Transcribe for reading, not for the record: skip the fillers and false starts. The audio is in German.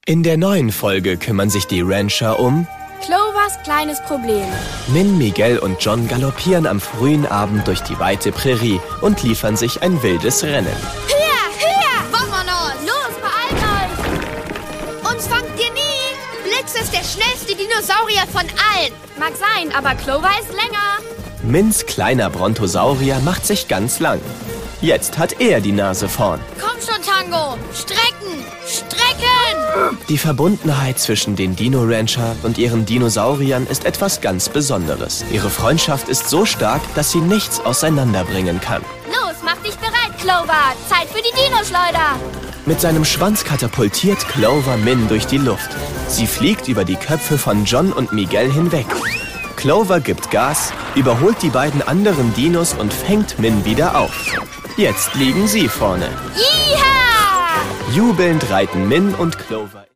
In der neuen Folge kümmern sich die Rancher um Clovers kleines Problem. Min, Miguel und John galoppieren am frühen Abend durch die weite Prärie und liefern sich ein wildes Rennen. Höher! Vamonos! Los, beeilt euch! Uns fangt ihr nie! Blitz ist der schnellste Dinosaurier von allen. Mag sein, aber Clover ist länger. Mins kleiner Brontosaurier macht sich ganz lang. Jetzt hat er die Nase vorn. Komm schon, Tango! Strecken! Strecken! Die Verbundenheit zwischen den Dino-Rancher und ihren Dinosauriern ist etwas ganz Besonderes. Ihre Freundschaft ist so stark, dass sie nichts auseinanderbringen kann. Los, mach dich bereit, Clover. Zeit für die Dinoschleuder. Mit seinem Schwanz katapultiert Clover Min durch die Luft. Sie fliegt über die Köpfe von John und Miguel hinweg. Clover gibt Gas, überholt die beiden anderen Dinos und fängt Min wieder auf. Jetzt liegen sie vorne. Yeeha! Jubelnd reiten Min und Clover